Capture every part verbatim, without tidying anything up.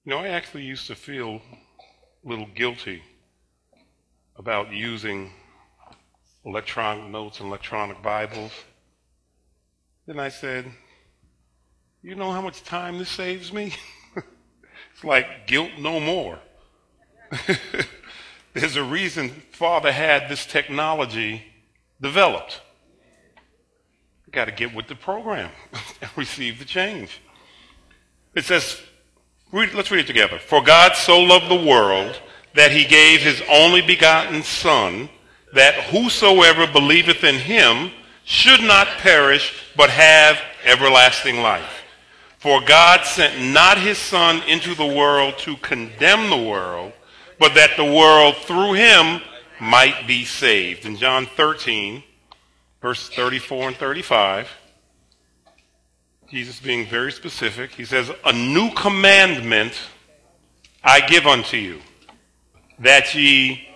You know, I actually used to feel a little guilty about using electronic notes and electronic Bibles. Then I said, you know how much time this saves me? It's like guilt no more. There's a reason Father had this technology developed. You got to get with the program and receive the change. It says, read, let's read it together. For God so loved the world that he gave his only begotten Son, that whosoever believeth in him should not perish, but have everlasting life. For God sent not his Son into the world to condemn the world, but that the world through him might be saved. In John thirteen, verses thirty-four and thirty-five, Jesus being very specific, he says, a new commandment I give unto you, that ye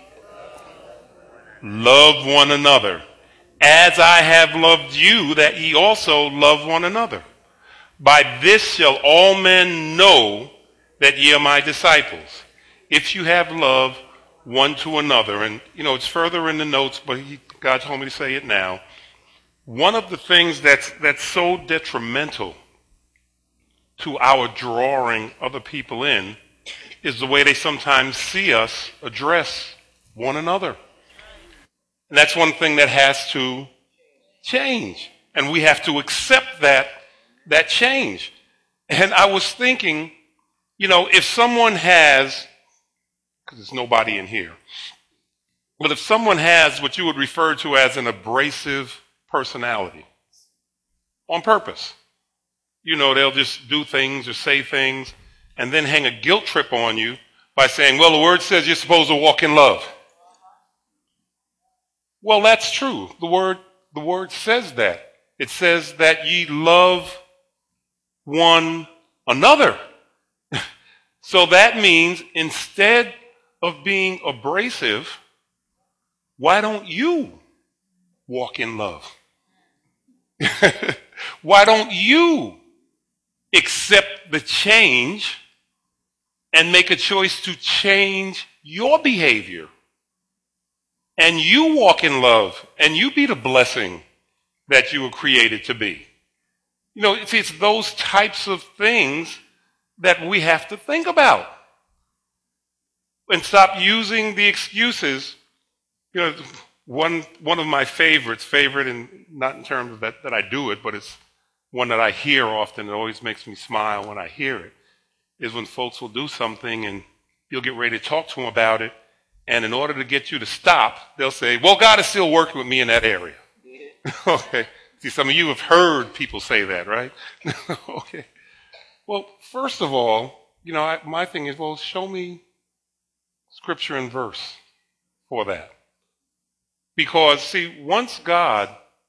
love one another, as I have loved you, that ye also love one another. By this shall all men know that ye are my disciples, if you have love one to another. And, you know, it's further in the notes, but he, God told me to say it now. One of the things that's, that's so detrimental to our drawing other people in is the way they sometimes see us address one another. And that's one thing that has to change. And we have to accept that, that change. And I was thinking, you know, if someone has, because there's nobody in here, but if someone has what you would refer to as an abrasive personality, on purpose, you know, they'll just do things or say things and then hang a guilt trip on you by saying, well, the word says you're supposed to walk in love. Well, that's true. The word, the word says that. It says that ye love one another. So that means instead of being abrasive, why don't you walk in love? Why don't you accept the change and make a choice to change your behavior? And you walk in love, and you be the blessing that you were created to be. You know, it's, it's those types of things that we have to think about. And stop using the excuses. You know, one, one of my favorites, favorite, and not in terms of that, that I do it, but it's one that I hear often. It always makes me smile when I hear it, is when folks will do something and you'll get ready to talk to them about it. And in order to get you to stop, they'll say, well, God is still working with me in that area. Yeah. Okay. See, some of you have heard people say that, right? Okay. Well, first of all, you know, I, my thing is, well, show me scripture and verse for that. Because, see, once God,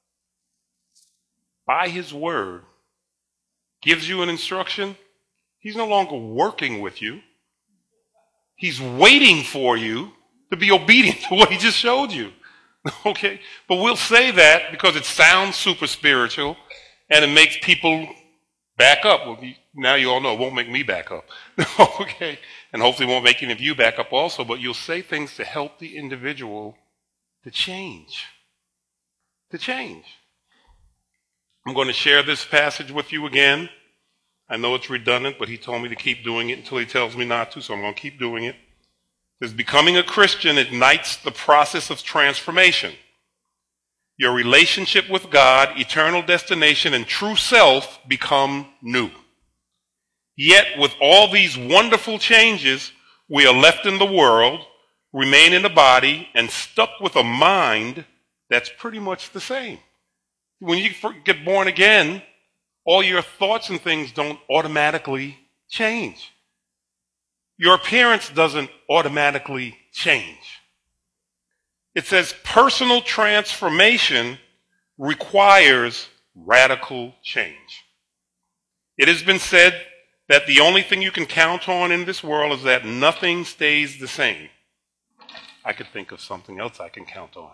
by his word, gives you an instruction, he's no longer working with you. He's waiting for you to be obedient to what he just showed you. Okay? But we'll say that because it sounds super spiritual and it makes people back up. Well, now you all know it won't make me back up. Okay? And hopefully it won't make any of you back up also, but you'll say things to help the individual to change. To change. I'm going to share this passage with you again. I know it's redundant, but he told me to keep doing it until he tells me not to, so I'm going to keep doing it. It says, becoming a Christian ignites the process of transformation. Your relationship with God, eternal destination, and true self become new. Yet with all these wonderful changes, we are left in the world, remain in the body, and stuck with a mind that's pretty much the same. When you get born again, all your thoughts and things don't automatically change. Your appearance doesn't automatically change. It says personal transformation requires radical change. It has been said that the only thing you can count on in this world is that nothing stays the same. I could think of something else I can count on.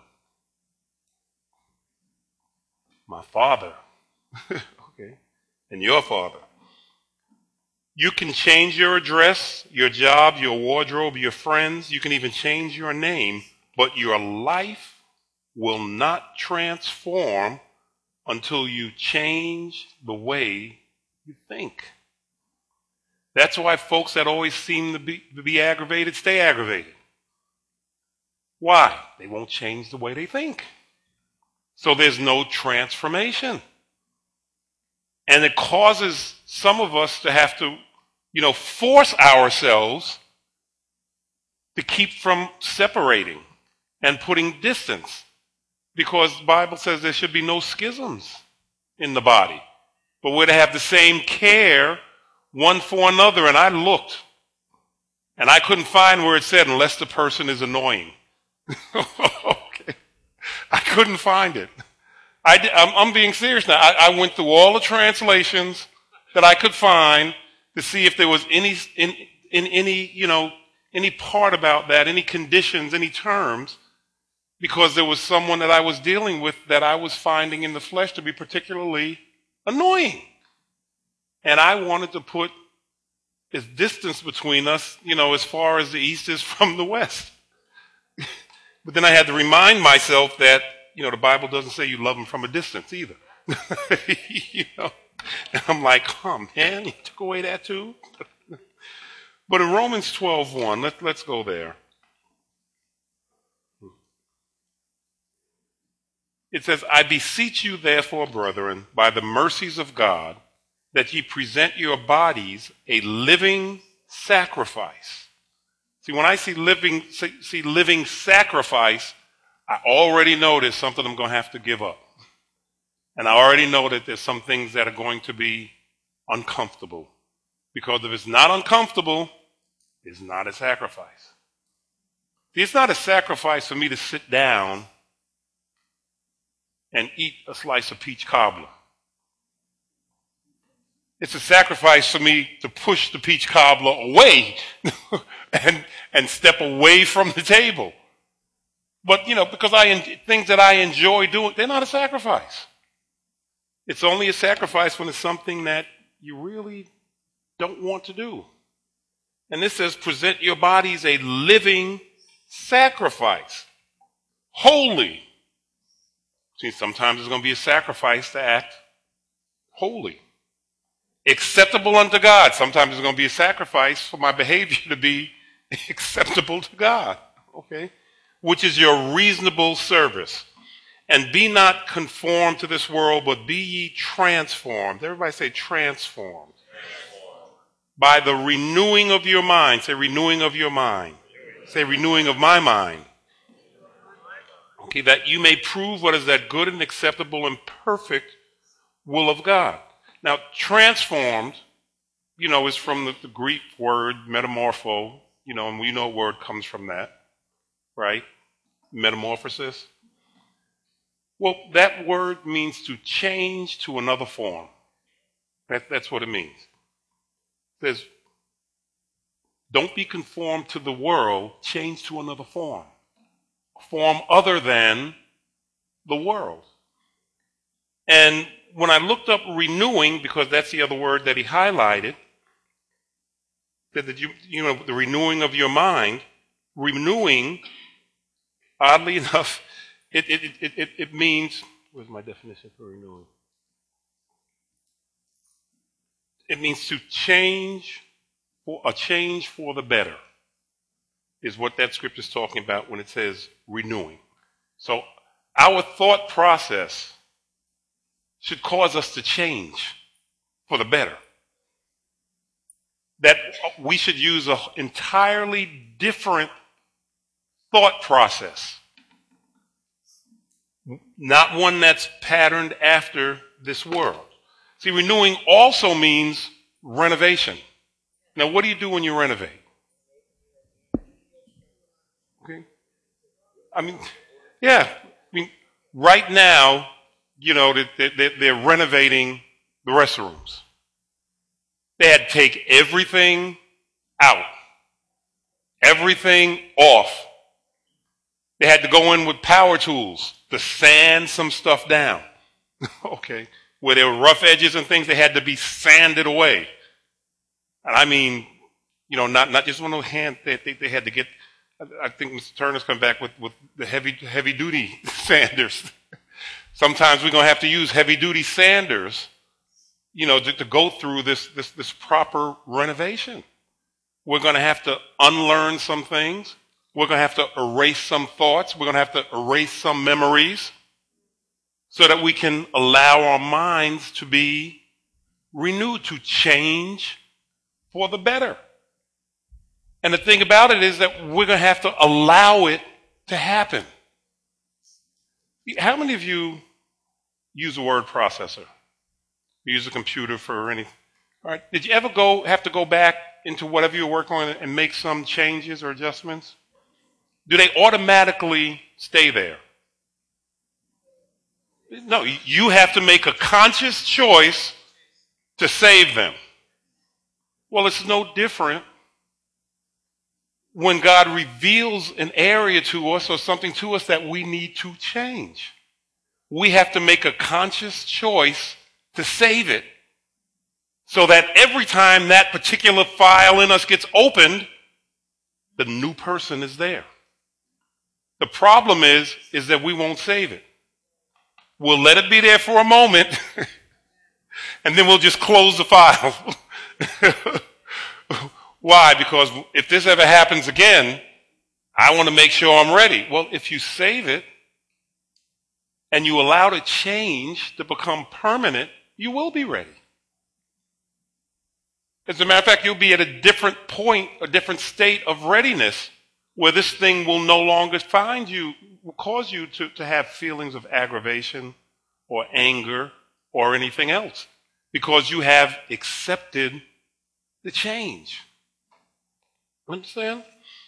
My father. Okay. And your father. You can change your address, your job, your wardrobe, your friends. You can even change your name, but your life will not transform until you change the way you think. That's why folks that always seem to be, to be aggravated stay aggravated. Why? They won't change the way they think. So there's no transformation. And it causes some of us to have to, you know, force ourselves to keep from separating and putting distance. Because the Bible says there should be no schisms in the body. But we're to have the same care one for another. And I looked, and I couldn't find where it said, unless the person is annoying. Okay. I couldn't find it. I, I'm, I'm being serious now. I, I went through all the translations that I could find to see if there was any, in, in any, you know, any part about that, any conditions, any terms, because there was someone that I was dealing with that I was finding in the flesh to be particularly annoying. And I wanted to put this distance between us, you know, as far as the east is from the west. But then I had to remind myself that, you know, the Bible doesn't say you love them from a distance either. You know, and I'm like, oh man, you took away that too. But in Romans twelve one, let, let's go there. It says, I beseech you therefore, brethren, by the mercies of God, that ye present your bodies a living sacrifice. See, when I see living, see, see living sacrifice, I already know there's something I'm going to have to give up. And I already know that there's some things that are going to be uncomfortable. Because if it's not uncomfortable, it's not a sacrifice. See, it's not a sacrifice for me to sit down and eat a slice of peach cobbler. It's a sacrifice for me to push the peach cobbler away and, and step away from the table. But, you know, because I things that I enjoy doing, they're not a sacrifice. It's only a sacrifice when it's something that you really don't want to do. And this says, present your bodies a living sacrifice, holy. See, sometimes it's going to be a sacrifice to act holy. Acceptable unto God. Sometimes it's going to be a sacrifice for my behavior to be acceptable to God. Okay? Which is your reasonable service. And be not conformed to this world, but be ye transformed. Everybody say transformed. Transformed. By the renewing of your mind. Say renewing of your mind. Say renewing of my mind. Okay, that you may prove what is that good and acceptable and perfect will of God. Now, transformed, you know, is from the, the Greek word metamorpho, you know, and we know a word comes from that, right? Metamorphosis. Well, that word means to change to another form. That, that's what it means. It says, don't be conformed to the world, change to another form. Form other than the world. And when I looked up renewing, because that's the other word that he highlighted, that you, you know, the renewing of your mind, renewing, oddly enough, it, it, it, it, it means, where's my definition for renewing? It means to change, for a change for the better, is what that scripture is talking about when it says renewing. So our thought process should cause us to change for the better. That we should use an entirely different thought process. Not one that's patterned after this world. See, renewing also means renovation. Now, what do you do when you renovate? Okay. I mean, yeah. I mean, right now, you know, they're, they're renovating the restrooms. They had to take everything out, everything off. They had to go in with power tools to sand some stuff down. Okay. Where there were rough edges and things, they had to be sanded away. And I mean, you know, not, not just one of those hands that they, they had to get. I think Mister Turner's come back with, with the heavy, heavy duty sanders. Sometimes we're going to have to use heavy duty sanders, you know, to, to go through this, this, this proper renovation. We're going to have to unlearn some things. We're going to have to erase some thoughts. We're going to have to erase some memories so that we can allow our minds to be renewed, to change for the better. And the thing about it is that we're going to have to allow it to happen. How many of you use a word processor? You use a computer for anything? All right. Did you ever go have to go back into whatever you're working on and make some changes or adjustments? Do they automatically stay there? No, you have to make a conscious choice to save them. Well, it's no different when God reveals an area to us or something to us that we need to change. We have to make a conscious choice to save it so that every time that particular file in us gets opened, the new person is there. The problem is, is that we won't save it. We'll let it be there for a moment, and then we'll just close the file. Why? Because if this ever happens again, I want to make sure I'm ready. Well, if you save it and you allow it to change to become permanent, you will be ready. As a matter of fact, you'll be at a different point, a different state of readiness where this thing will no longer find you, will cause you to, to have feelings of aggravation or anger or anything else because you have accepted the change. Understand?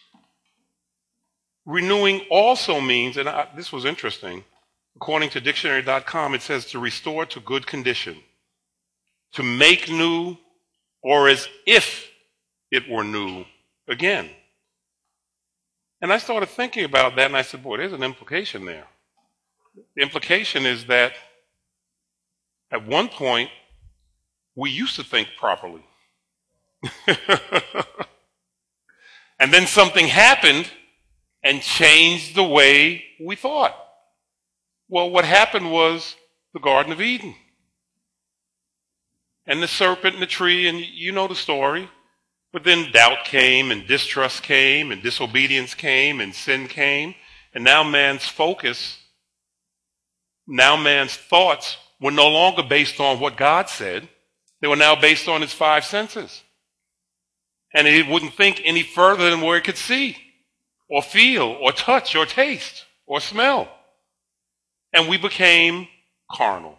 Renewing also means, and I, this was interesting, according to dictionary dot com, it says to restore to good condition, to make new, or as if it were new again. And I started thinking about that, and I said, boy, there's an implication there. The implication is that at one point, we used to think properly. And then something happened and changed the way we thought. Well, what happened was the Garden of Eden. And the serpent and the tree, and you know the story. But then doubt came, and distrust came, and disobedience came, and sin came. And now man's focus, now man's thoughts were no longer based on what God said. They were now based on his five senses. And he wouldn't think any further than where he could see, or feel, or touch, or taste, or smell. And we became carnal.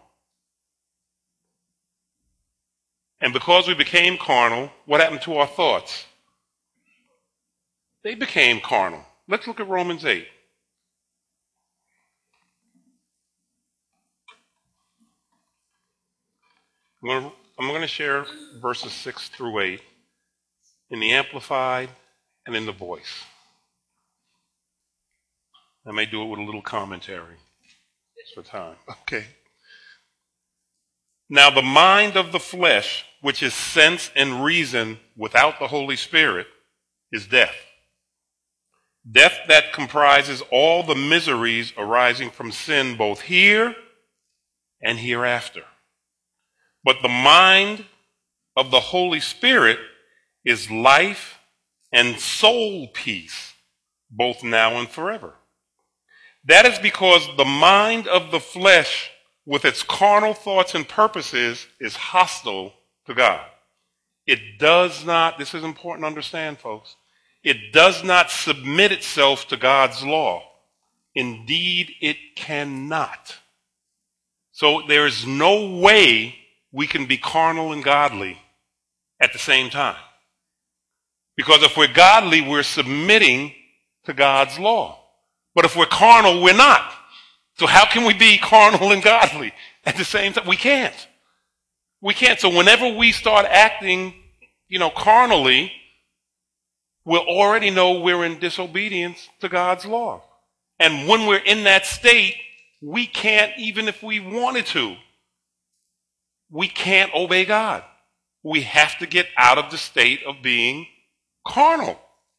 And because we became carnal, what happened to our thoughts? They became carnal. Let's look at Romans eight. I'm going to, I'm going to share verses six through eight in the Amplified and in the Voice. I may do it with a little commentary for time. Okay. Now the mind of the flesh, which is sense and reason without the Holy Spirit, is death. Death that comprises all the miseries arising from sin both here and hereafter. But the mind of the Holy Spirit is life and soul peace, both now and forever. That is because the mind of the flesh, with its carnal thoughts and purposes, is hostile to God. It does not, this is important to understand, folks, it does not submit itself to God's law. Indeed, it cannot. So there is no way we can be carnal and godly at the same time. Because if we're godly, we're submitting to God's law. But if we're carnal, we're not. So how can we be carnal and godly at the same time? We can't. We can't. So whenever we start acting, you know, carnally, we'll already know we're in disobedience to God's law. And when we're in that state, we can't, even if we wanted to, we can't obey God. We have to get out of the state of being carnal.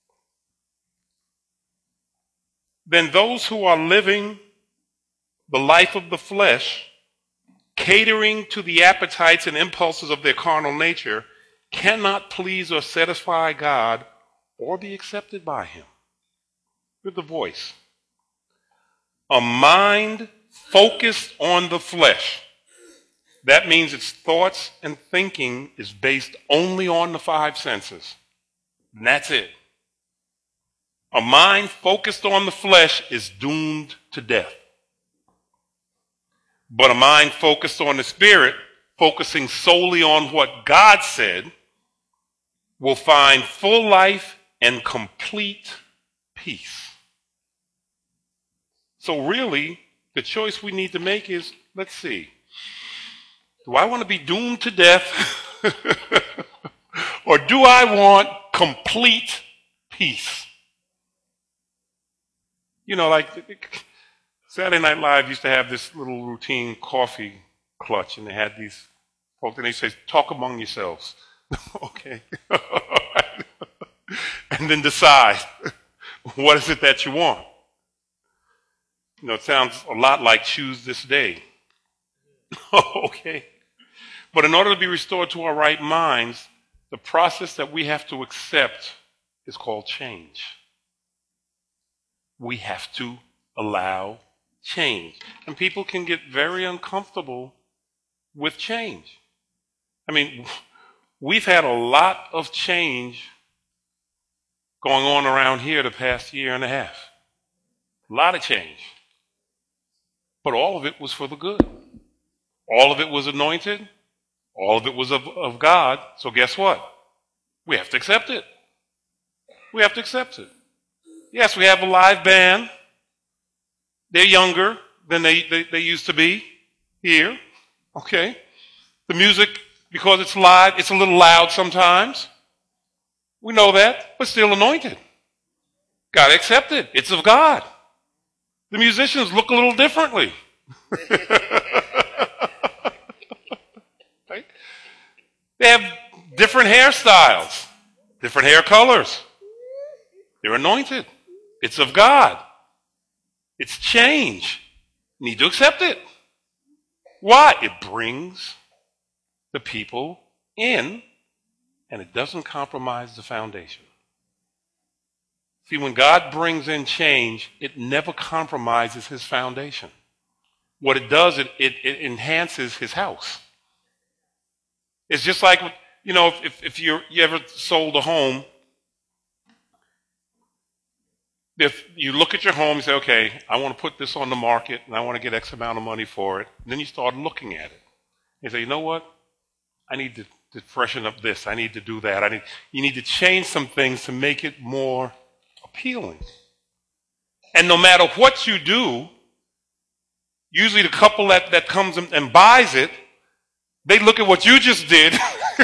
Then those who are living the life of the flesh, catering to the appetites and impulses of their carnal nature, cannot please or satisfy God or be accepted by him. With the voice. A mind focused on the flesh. That means its thoughts and thinking is based only on the five senses. And that's it. A mind focused on the flesh is doomed to death. But a mind focused on the Spirit, focusing solely on what God said, will find full life and complete peace. So really, the choice we need to make is, let's see, do I want to be doomed to death? Or do I want complete peace? You know, like Saturday Night Live used to have this little routine coffee clutch, and they had these folks, and they say, talk among yourselves. Okay. And then decide, what is it that you want? You know, it sounds a lot like choose this day. Okay. But in order to be restored to our right minds, the process that we have to accept is called change. We have to allow change. And people can get very uncomfortable with change. I mean, we've had a lot of change going on around here the past year and a half. A lot of change. But all of it was for the good. All of it was anointed. All of it was of, of God. So guess what? We have to accept it. We have to accept it. Yes, we have a live band. They're younger than they, they, they used to be here. Okay. The music, because it's live, it's a little loud sometimes. We know that, but still anointed. Got to accept it. It's of God. The musicians look a little differently. Right? They have different hairstyles, different hair colors. They're anointed. It's of God. It's change. You need to accept it. Why? It brings the people in, and it doesn't compromise the foundation. See, when God brings in change, it never compromises his foundation. What it does, it, it, it enhances his house. It's just like, you know, if, if you're, you ever sold a home, if you look at your home, you say, okay, I want to put this on the market, and I want to get X amount of money for it. And then you start looking at it. You say, you know what? I need to, to freshen up this. I need to do that. I need, you need to change some things to make it more appealing. And no matter what you do, usually the couple that, that comes and buys it, they look at what you just did.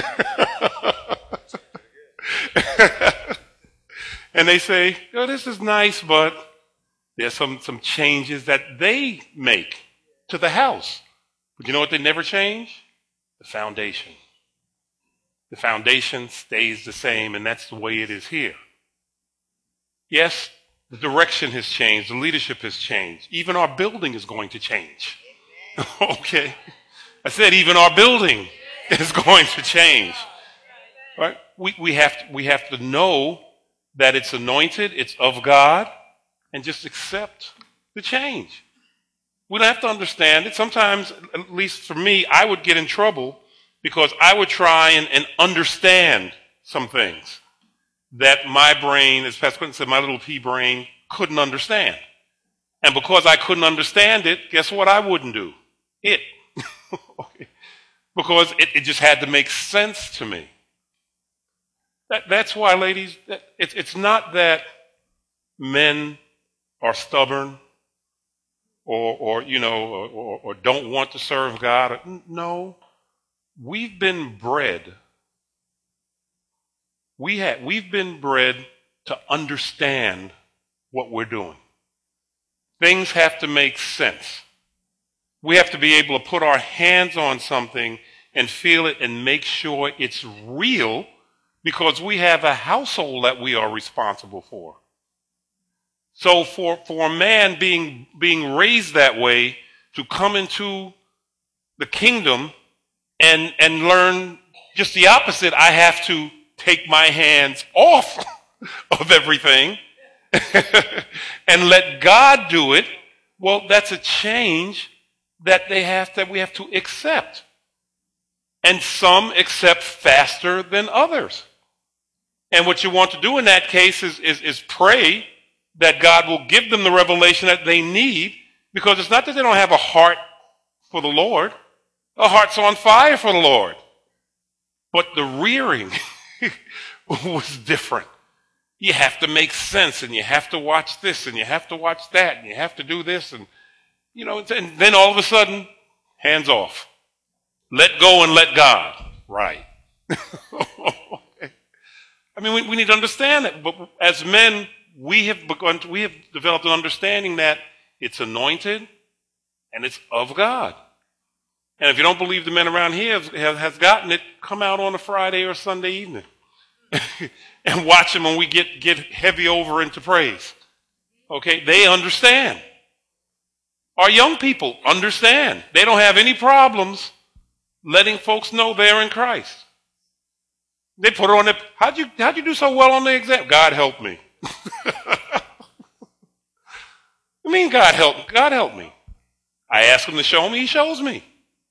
And they say, oh, this is nice, but there's some, some changes that they make to the house. But you know what they never change? The foundation. The foundation stays the same, and that's the way it is here. Yes, the direction has changed. The leadership has changed. Even our building is going to change. Okay. I said even our building is going to change. Right? We, we, have to, we have to know that it's anointed, it's of God, and just accept the change. We don't have to understand it. Sometimes, at least for me, I would get in trouble because I would try and, and understand some things that my brain, as Pastor Quentin said, my little pea brain couldn't understand. And because I couldn't understand it, guess what I wouldn't do? It. Okay. Because it, it just had to make sense to me. That, that's why, ladies, that, it, it's not that men are stubborn or, or you know, or, or don't want to serve God. No, we've been bred. We have, we've been bred to understand what we're doing. Things have to make sense. We have to be able to put our hands on something and feel it and make sure it's real, because we have a household that we are responsible for. So for, for a man being, being raised that way to come into the kingdom and, and learn just the opposite, I have to take my hands off of everything and let God do it. Well, that's a change that they have, that we have to accept. And some accept faster than others. And what you want to do in that case is, is, is pray that God will give them the revelation that they need, because it's not that they don't have a heart for the Lord. Their heart's on fire for the Lord. But the rearing was different. You have to make sense, and you have to watch this, and you have to watch that, and you have to do this, and you know, and then all of a sudden, hands off. Let go and let God. Right. Okay. I mean, we, we need to understand that. But as men, we have begun to, we have developed an understanding that it's anointed and it's of God. And if you don't believe the men around here have, has gotten it, come out on a Friday or Sunday evening and watch them when we get, get heavy over into praise. Okay? They understand. Our young people understand. They don't have any problems letting folks know they're in Christ. They put it on their, how'd you, how'd you do so well on the exam? God help me. I mean, God help, God help me. I ask him to show me, he shows me.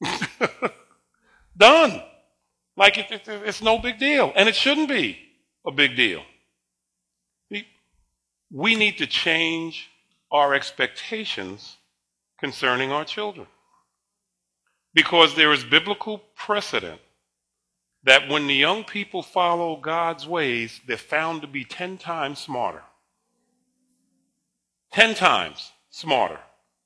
Done. Like it, it, it's no big deal. And it shouldn't be a big deal. We, we need to change our expectations concerning our children. Because there is biblical precedent that when the young people follow God's ways, they're found to be ten times smarter. Ten times smarter.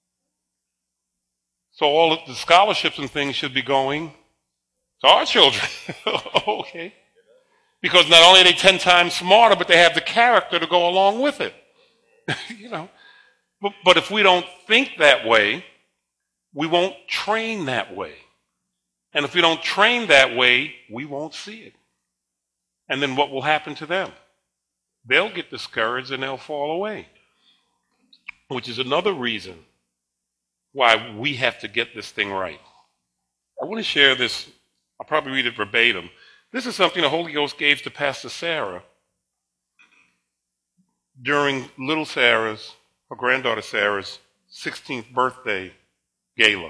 So all of the scholarships and things should be going to our children. Okay. Because not only are they ten times smarter, but they have the character to go along with it. You know. But, but if we don't think that way, we won't train that way. And if we don't train that way, we won't see it. And then what will happen to them? They'll get discouraged and they'll fall away. Which is another reason why we have to get this thing right. I want to share this. I'll probably read it verbatim. This is something the Holy Ghost gave to Pastor Sarah during little Sarah's, her granddaughter Sarah's, sixteenth birthday gala.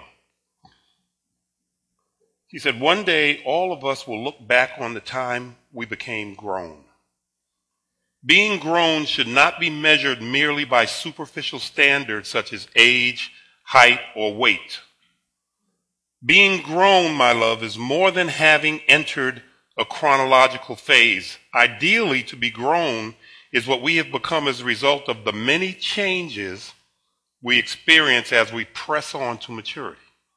He said, one day all of us will look back on the time we became grown. Being grown should not be measured merely by superficial standards such as age, height, or weight. Being grown, my love, is more than having entered a chronological phase. Ideally, to be grown is what we have become as a result of the many changes we experience as we press on to maturity.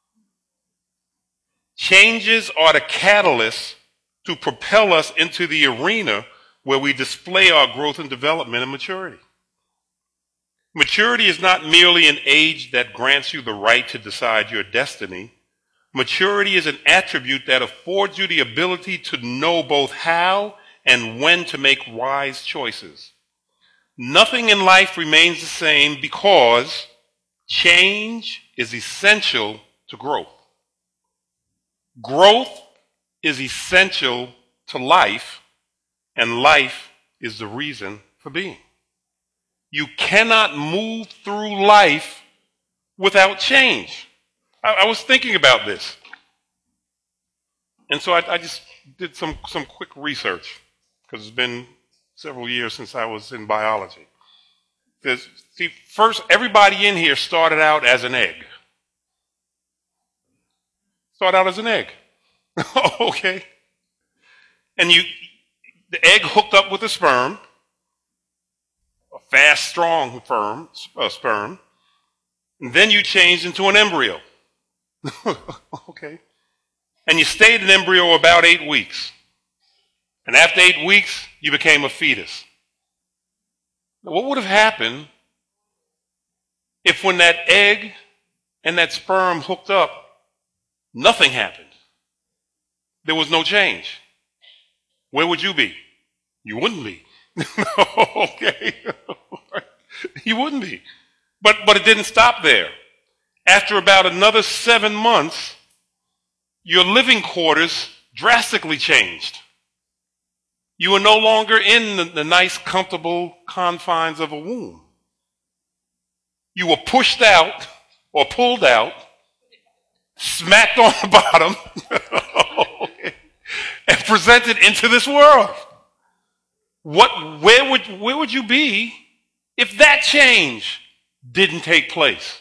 Changes are the catalyst to propel us into the arena where we display our growth and development and maturity. Maturity is not merely an age that grants you the right to decide your destiny. Maturity is an attribute that affords you the ability to know both how and when to make wise choices. Nothing in life remains the same because change is essential to growth. Growth is essential to life, and life is the reason for being. You cannot move through life without change. I, I was thinking about this. And so I, I just did some, some quick research, because it's been several years since I was in biology. There's, see, first, everybody in here started out as an egg. Started out as an egg. Okay. And you, the egg hooked up with a sperm, a fast, strong sperm, uh, sperm, and then you changed into an embryo. Okay. And you stayed an embryo about eight weeks. And after eight weeks, you became a fetus. Now, what would have happened if when that egg and that sperm hooked up, nothing happened? there was no change, where would you be? You wouldn't be. Okay. You wouldn't be. But, but it didn't stop there. After about another seven months, your living quarters drastically changed. You were no longer in the, the nice, comfortable confines of a womb. You were pushed out or pulled out, smacked on the bottom, and presented into this world. What, where would, where would you be if that change didn't take place?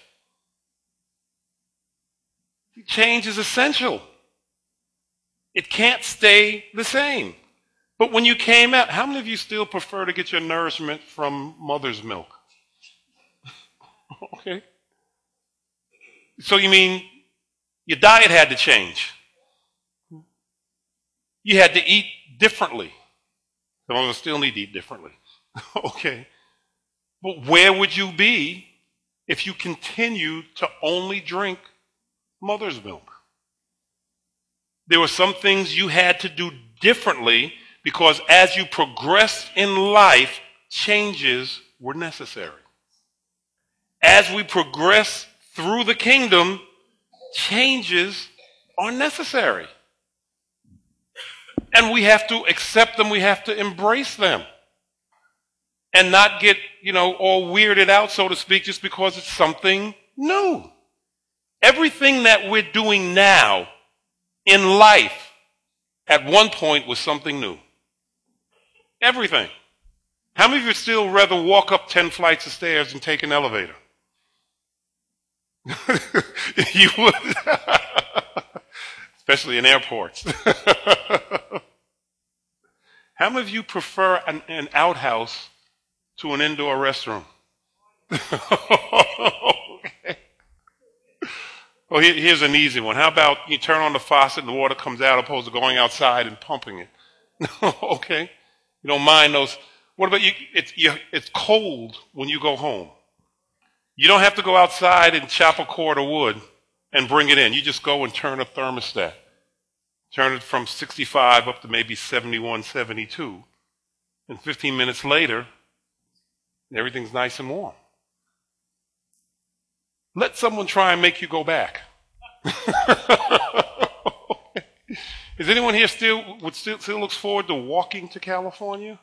Change is essential. It can't stay the same. But when you came out, how many of you still prefer to get your nourishment from mother's milk? Okay. So you mean your diet had to change. You had to eat differently. Some of us still need to eat differently. Okay. But where would you be if you continued to only drink mother's milk? There were some things you had to do differently because as you progressed in life, changes were necessary. As we progress through the kingdom, changes are necessary. And we have to accept them, we have to embrace them. And not get, you know, all weirded out, so to speak, just because it's something new. Everything that we're doing now in life at one point was something new. Everything. How many of you would still rather walk up ten flights of stairs and take an elevator? You would. Especially in airports. How many of you prefer an, an outhouse to an indoor restroom? Okay. Well, here, here's an easy one. How about you turn on the faucet and the water comes out opposed to going outside and pumping it? Okay. You don't mind those. What about you? It's, you? It's cold when you go home. You don't have to go outside and chop a cord of wood and bring it in. You just go and turn a thermostat. Turn it from sixty-five up to maybe seventy-one, seventy-two. And fifteen minutes later, everything's nice and warm. Let someone try and make you go back. Is anyone here still would still, still looks forward to walking to California?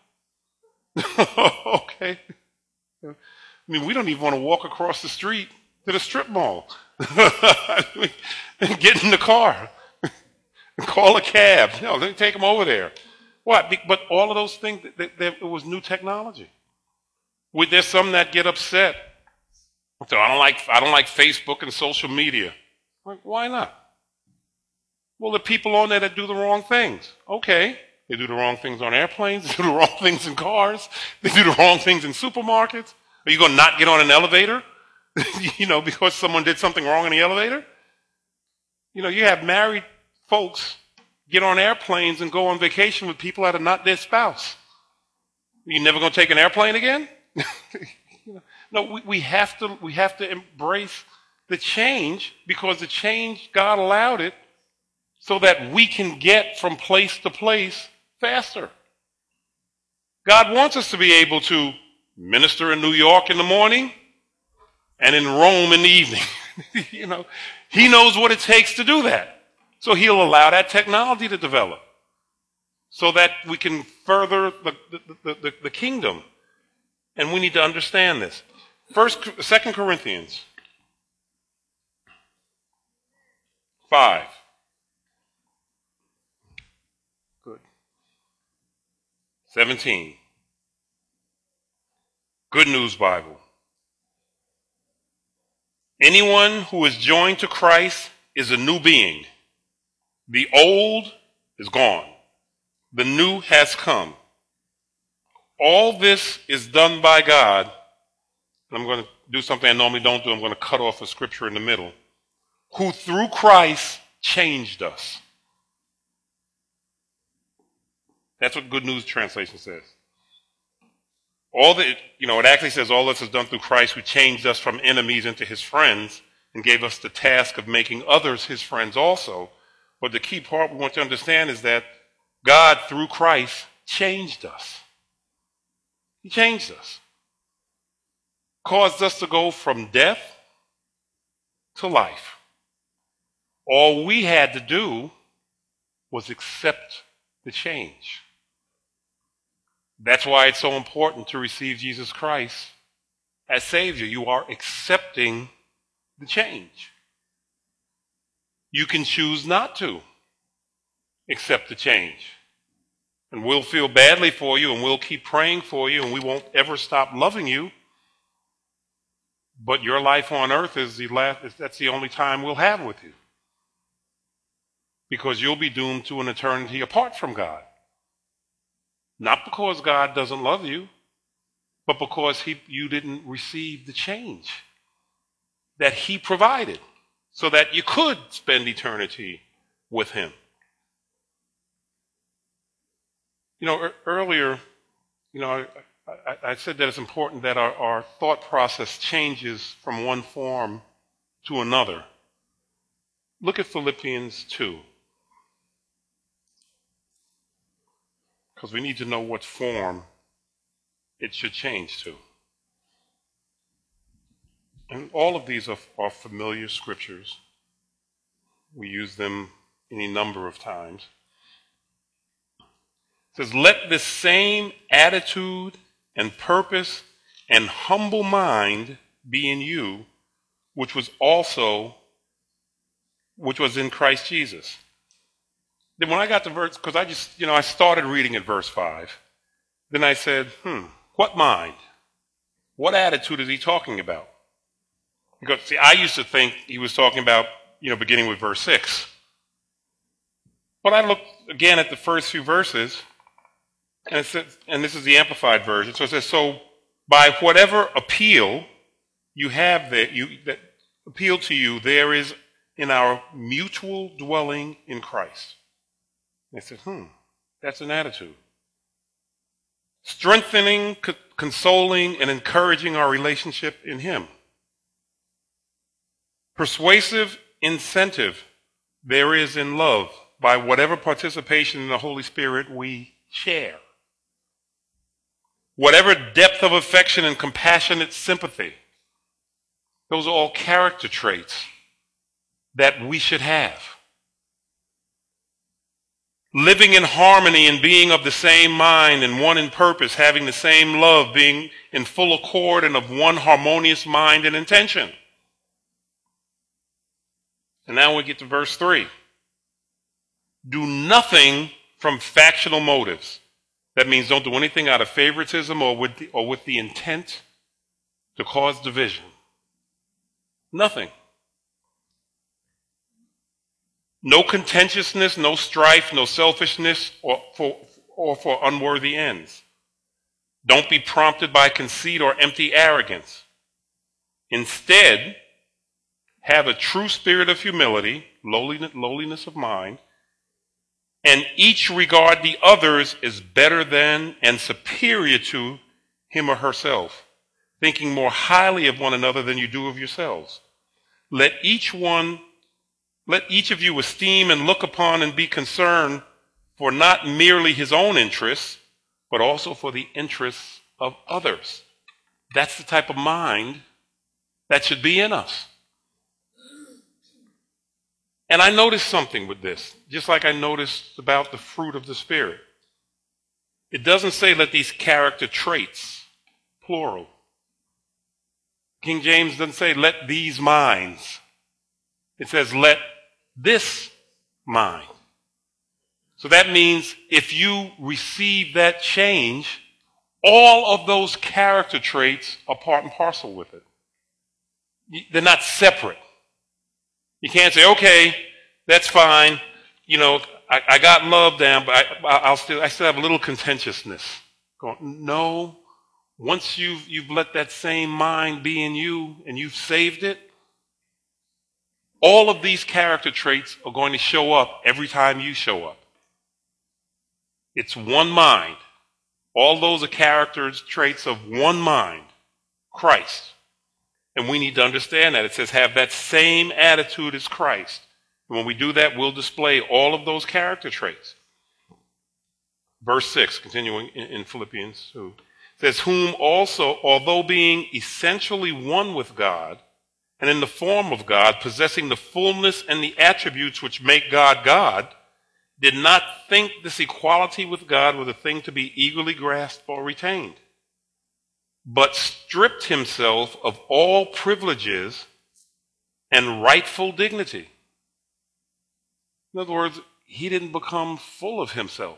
Okay. I mean, we don't even want to walk across the street to the strip mall. Get in the car. Call a cab. No, let me take them over there. What? But all of those things, it was new technology. There's some that get upset. So I don't like I don't like Facebook and social media. Like, why not? Well, there are people on there that do the wrong things. Okay. They do the wrong things on airplanes. They do the wrong things in cars. They do the wrong things in supermarkets. Are you going to not get on an elevator? You know, because someone did something wrong in the elevator? You know, you have married folks get on airplanes and go on vacation with people that are not their spouse. You never going to take an airplane again? You know, no, we, we have to we have to embrace the change because the change, God allowed it so that we can get from place to place faster. God wants us to be able to minister in New York in the morning and in Rome in the evening. You know, he knows what it takes to do that. So he'll allow that technology to develop so that we can further the, the, the, the, the kingdom. And we need to understand this. First, Second Corinthians five. Good. seventeen. Good News Bible. Anyone who is joined to Christ is a new being. The old is gone. The new has come. All this is done by God. I'm going to do something I normally don't do. I'm going to cut off a scripture in the middle. Who through Christ changed us. That's what Good News Translation says. All the, you know, it actually says all this is done through Christ who changed us from enemies into his friends and gave us the task of making others his friends also. But the key part we want to understand is that God, through Christ, changed us. He changed us. Caused us to go from death to life. All we had to do was accept the change. That's why it's so important to receive Jesus Christ as Savior. You are accepting the change. You can choose not to accept the change. And we'll feel badly for you, and we'll keep praying for you, and we won't ever stop loving you. But your life on earth is the last, that's the only time we'll have with you. Because you'll be doomed to an eternity apart from God. Not because God doesn't love you, but because he, you didn't receive the change that he provided so that you could spend eternity with him. You know, er, earlier, you know, I, I, I said that it's important that our, our thought process changes from one form to another. Look at Philippians two. Because we need to know what form it should change to. And all of these are, are familiar scriptures. We use them any number of times. It says, let this same attitude and purpose and humble mind be in you, which was also, which was in Christ Jesus. Then when I got to verse, because I just, you know, I started reading at verse five. Then I said, hmm, what mind? What attitude is he talking about? Because, see, I used to think he was talking about, you know, beginning with verse six. But I looked again at the first few verses, and it says, and this is the Amplified version. So it says, so by whatever appeal you have there, you that appeal to you, there is in our mutual dwelling in Christ. And I said, hmm, that's an attitude. Strengthening, co- consoling, and encouraging our relationship in him. Persuasive incentive there is in love by whatever participation in the Holy Spirit we share. Whatever depth of affection and compassionate sympathy. Those are all character traits that we should have. Living in harmony and being of the same mind and one in purpose, having the same love, being in full accord and of one harmonious mind and intention. And now we get to verse three. Do nothing from factional motives. That means don't do anything out of favoritism or with the, or with the intent to cause division. Nothing. No contentiousness, no strife, no selfishness, or for, or for unworthy ends. Don't be prompted by conceit or empty arrogance. Instead, have a true spirit of humility, lowliness, lowliness of mind, and each regard the others as better than and superior to him or herself, thinking more highly of one another than you do of yourselves. Let each one, let each of you esteem and look upon and be concerned for not merely his own interests, but also for the interests of others. That's the type of mind that should be in us. And I noticed something with this, just like I noticed about the fruit of the Spirit. It doesn't say let these character traits, plural. King James doesn't say let these minds. It says let this mind. So that means if you receive that change, all of those character traits are part and parcel with it. They're not separate. You can't say, okay, that's fine. You know, I, I got love down, but I, I'll still, I still have a little contentiousness. Going, no, once you've, you've let that same mind be in you and you've saved it, all of these character traits are going to show up every time you show up. It's one mind. All those are character traits of one mind, Christ. And we need to understand that. It says have that same attitude as Christ. And when we do that, we'll display all of those character traits. Verse six, continuing in, in Philippians two, says, whom also, although being essentially one with God, and in the form of God, possessing the fullness and the attributes which make God God, did not think this equality with God was a thing to be eagerly grasped or retained, but stripped himself of all privileges and rightful dignity. In other words, he didn't become full of himself,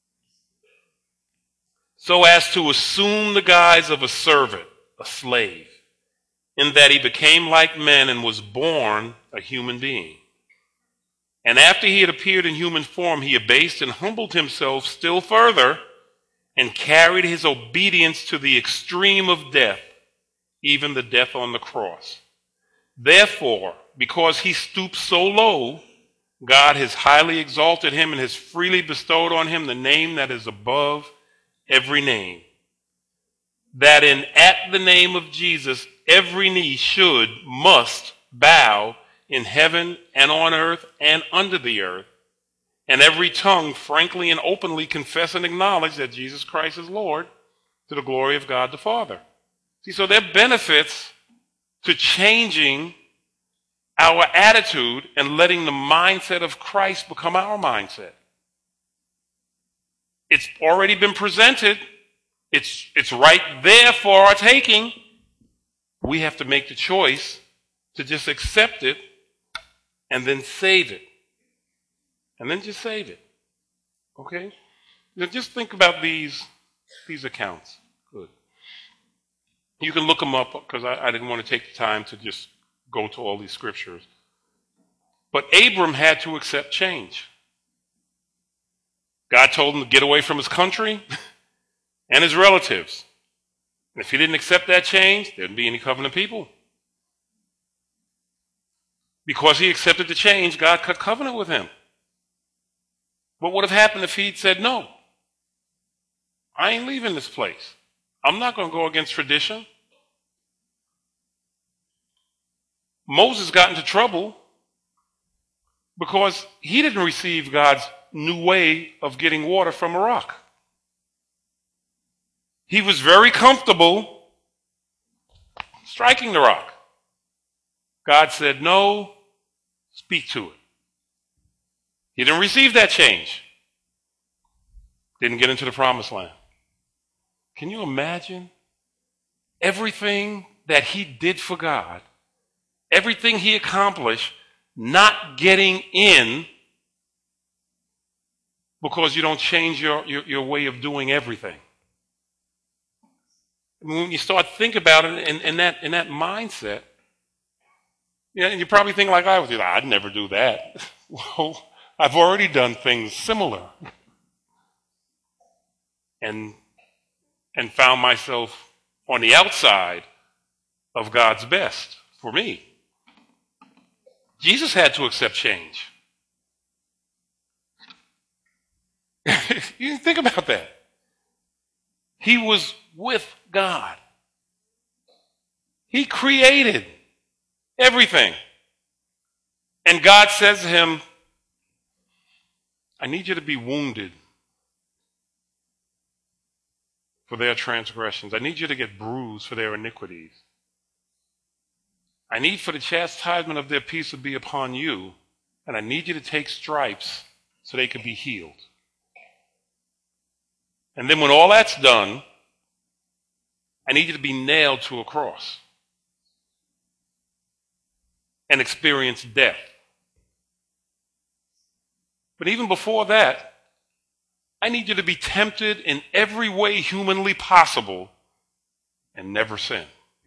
so as to assume the guise of a servant, a slave, in that he became like men and was born a human being. And after he had appeared in human form, he abased and humbled himself still further and carried his obedience to the extreme of death, even the death on the cross. Therefore, because he stooped so low, God has highly exalted him and has freely bestowed on him the name that is above every name, that in at the name of Jesus every knee should, must bow in heaven and on earth and under the earth, and every tongue frankly and openly confess and acknowledge that Jesus Christ is Lord, to the glory of God the Father. See, so there are benefits to changing our attitude and letting the mindset of Christ become our mindset. It's already been presented. It's, it's right there for our taking. We have to make the choice to just accept it and then save it. And then just save it. Okay? Now just think about these, these accounts. Good. You can look them up because I, I didn't want to take the time to just go to all these scriptures. But Abram had to accept change. God told him to get away from his country and his relatives. And if he didn't accept that change, there wouldn't be any covenant people. Because he accepted the change, God cut covenant with him. What would have happened if he'd said, no, I ain't leaving this place. I'm not going to go against tradition. Moses got into trouble because he didn't receive God's new way of getting water from a rock. He was very comfortable striking the rock. God said, no, speak to it. He didn't receive that change. Didn't get into the promised land. Can you imagine everything that he did for God, everything he accomplished, not getting in because you don't change your, your, your way of doing everything? I mean, when you start thinking about it in, in, that, in that mindset, you know, and you probably think like I would do, I'd never do that. Well, I've already done things similar. And, and found myself on the outside of God's best for me. Jesus had to accept change. You think about that. He was with God. He created everything. And God says to him, I need you to be wounded for their transgressions. I need you to get bruised for their iniquities. I need for the chastisement of their peace to be upon you, and I need you to take stripes so they can be healed. And then when all that's done, I need you to be nailed to a cross and experience death. But even before that, I need you to be tempted in every way humanly possible and never sin.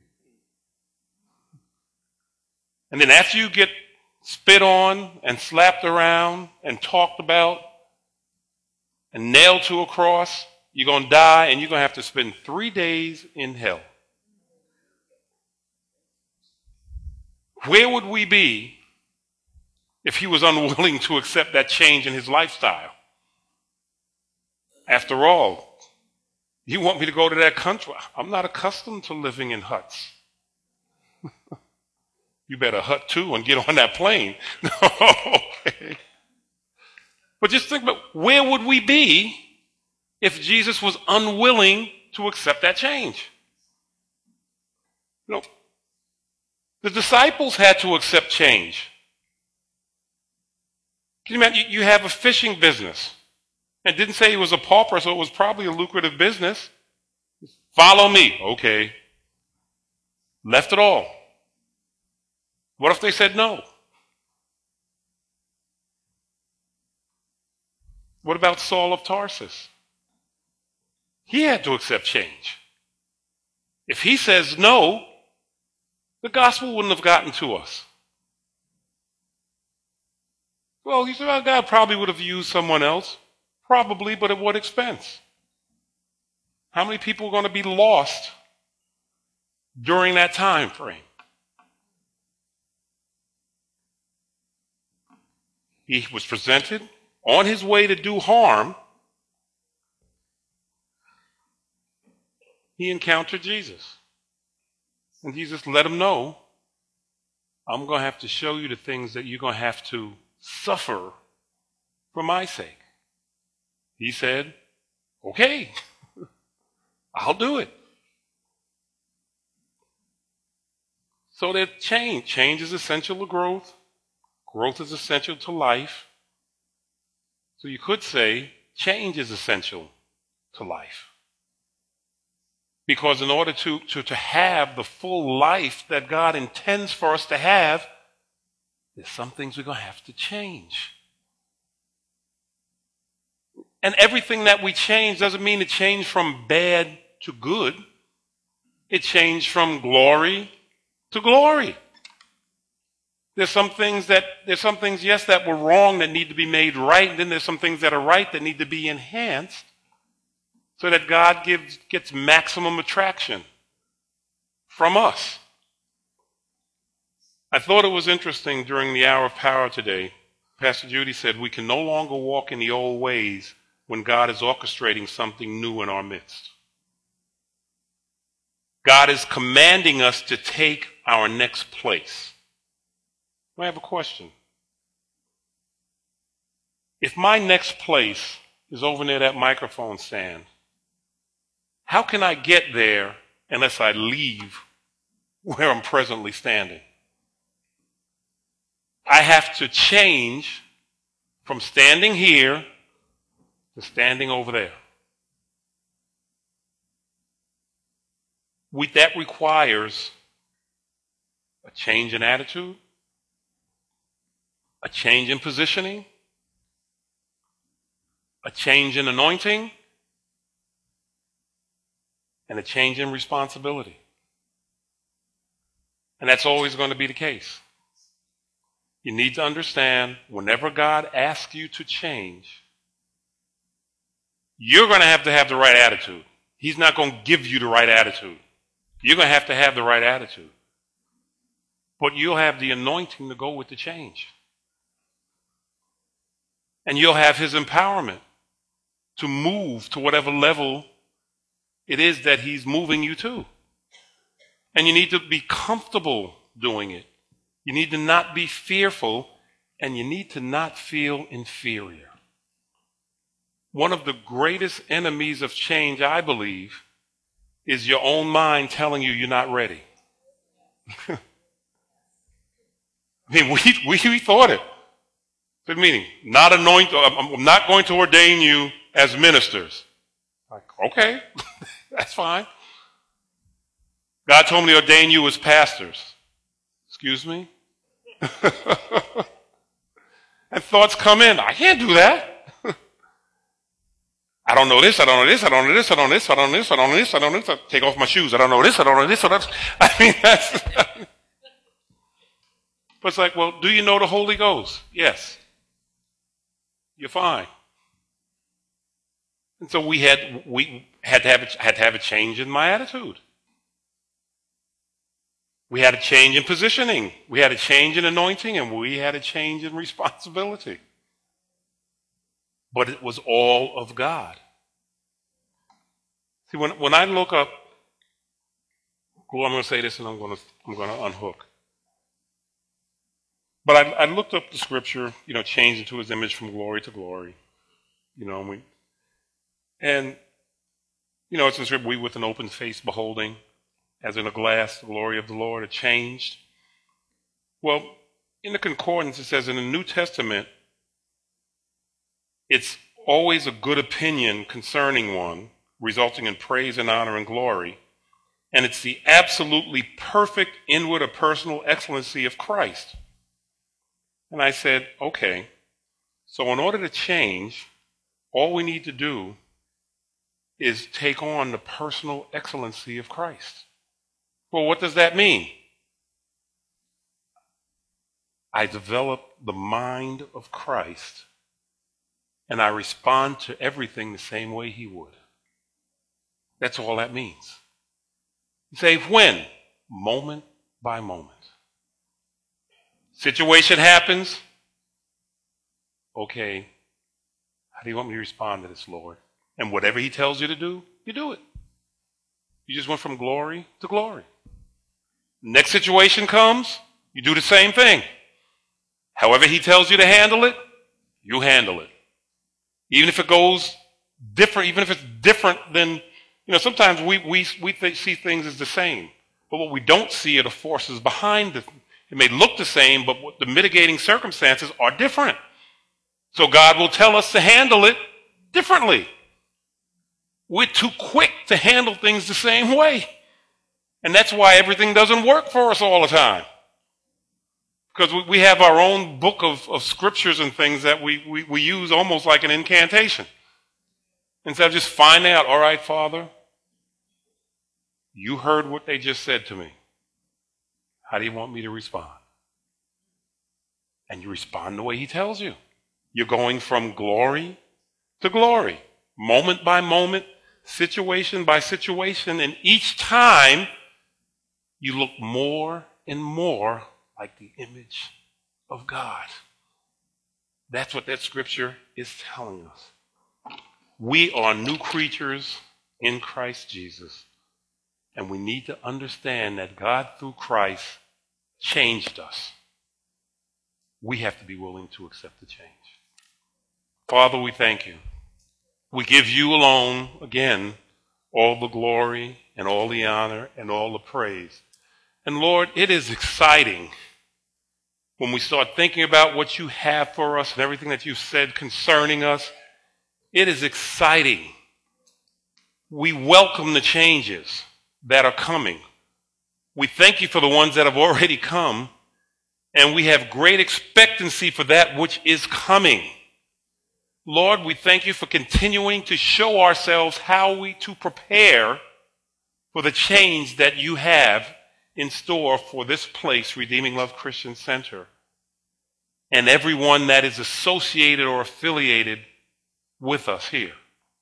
And then after you get spit on and slapped around and talked about and nailed to a cross, you're going to die and you're going to have to spend three days in hell. Where would we be if he was unwilling to accept that change in his lifestyle? After all, you want me to go to that country? I'm not accustomed to living in huts. You better hut too and get on that plane. Okay. But just think about, where would we be if Jesus was unwilling to accept that change? You know, the disciples had to accept change. Can you imagine? You have a fishing business. And didn't say he was a pauper, so it was probably a lucrative business. Follow me. Okay. Left it all. What if they said no? What about Saul of Tarsus? He had to accept change. If he says no, the gospel wouldn't have gotten to us. Well, you say, well, God probably would have used someone else. Probably, but at what expense? How many people are going to be lost during that time frame? He was presented on his way to do harm. He encountered Jesus. And Jesus let him know, I'm going to have to show you the things that you're going to have to suffer for my sake. He said, okay, I'll do it. So that change, change is essential to growth. Growth is essential to life. So you could say change is essential to life. Because in order to, to, to have the full life that God intends for us to have, there's some things we're going to have to change. And everything that we change doesn't mean it changed from bad to good. It changed from glory to glory. There's some things that, there's some things, yes, that were wrong that need to be made right. And then there's some things that are right that need to be enhanced so that God gives, gets maximum attraction from us. I thought it was interesting during the hour of power today. Pastor Judy said we can no longer walk in the old ways when God is orchestrating something new in our midst. God is commanding us to take our next place. I have a question. If my next place is over near that microphone stand, how can I get there unless I leave where I'm presently standing? I have to change from standing here to standing over there. We, that requires a change in attitude, a change in positioning, a change in anointing, and a change in responsibility. And that's always going to be the case. You need to understand, whenever God asks you to change, you're going to have to have the right attitude. He's not going to give you the right attitude. You're going to have to have the right attitude. But you'll have the anointing to go with the change. And you'll have his empowerment to move to whatever level it is that he's moving you to. And you need to be comfortable doing it. You need to not be fearful, and you need to not feel inferior. One of the greatest enemies of change, I believe, is your own mind telling you you're not ready. I mean, we, we, we thought it. Good meaning. Not anoint, I'm not going to ordain you as ministers. Like, okay, that's fine. God told me to ordain you as pastors. Excuse me? And thoughts come in. I can't do that. I don't know this, I don't know this, I don't know this, I don't know this, I don't know this, I don't know this, I don't know this. I take off my shoes. I don't know this, I don't know this, I don't know this. I mean, that's... But it's like, well, do you know the Holy Ghost? Yes. You're fine. And so we had we had to have a, had to have a change in my attitude. We had a change in positioning. We had a change in anointing, and we had a change in responsibility. But it was all of God. See, when when I look up, well, I'm going to say this, and I'm going to I'm going to unhook. But I, I looked up the scripture, you know, changed into his image from glory to glory. You know, and, we, and you know, it's in scripture, we with an open face beholding, as in a glass, the glory of the Lord, it changed. Well, in the concordance, it says in the New Testament, it's always a good opinion concerning one, resulting in praise and honor and glory. And it's the absolutely perfect inward or personal excellency of Christ. And I said, okay, so in order to change, all we need to do is take on the personal excellency of Christ. Well, what does that mean? I develop the mind of Christ, and I respond to everything the same way he would. That's all that means. You say, when? Moment by moment. Situation happens. Okay, how do you want me to respond to this, Lord? And whatever he tells you to do, you do it. You just went from glory to glory. Next situation comes, you do the same thing. However he tells you to handle it, you handle it. Even if it goes different, even if it's different than, you know, sometimes we, we, we th- see things as the same. But what we don't see are the forces behind it. It may look the same, but what the mitigating circumstances are different. So God will tell us to handle it differently. We're too quick to handle things the same way. And that's why everything doesn't work for us all the time. Because we, we have our own book of, of scriptures and things that we, we, we use almost like an incantation. Instead of just finding out, all right, Father, you heard what they just said to me. How do you want me to respond? And you respond the way he tells you. You're going from glory to glory, moment by moment, situation by situation, and each time you look more and more like the image of God. That's what that scripture is telling us. We are new creatures in Christ Jesus, and we need to understand that God, through Christ, changed us. We have to be willing to accept the change. Father, we thank you. We give you alone, again, all the glory and all the honor and all the praise. And Lord, it is exciting when we start thinking about what you have for us and everything that you've said concerning us. It is exciting. We welcome the changes that are coming. We thank you for the ones that have already come, and we have great expectancy for that which is coming. Lord, we thank you for continuing to show ourselves how we to prepare for the change that you have in store for this place, Redeeming Love Christian Center, and everyone that is associated or affiliated with us here.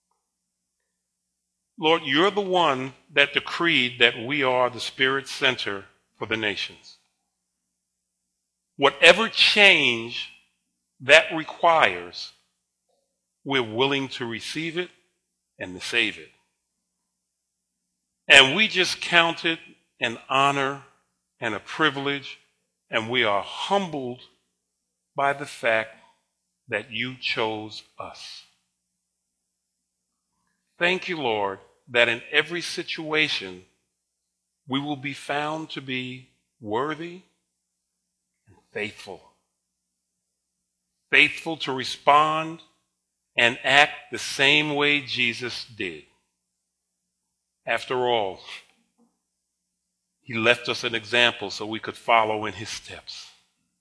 Lord, you're the one that decreed that we are the Spirit Center for the nations. Whatever change that requires, we're willing to receive it and to save it. And we just count it an honor and a privilege, and we are humbled by the fact that you chose us. Thank you, Lord, that in every situation we will be found to be worthy and faithful. Faithful to respond and act the same way Jesus did. After all, he left us an example so we could follow in his steps.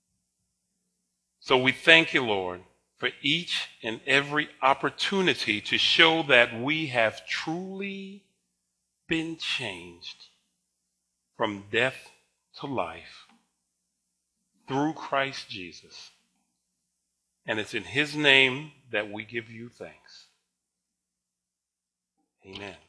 So we thank you, Lord, for each and every opportunity to show that we have truly been changed from death to life through Christ Jesus. And it's in his name that we give you thanks. Amen.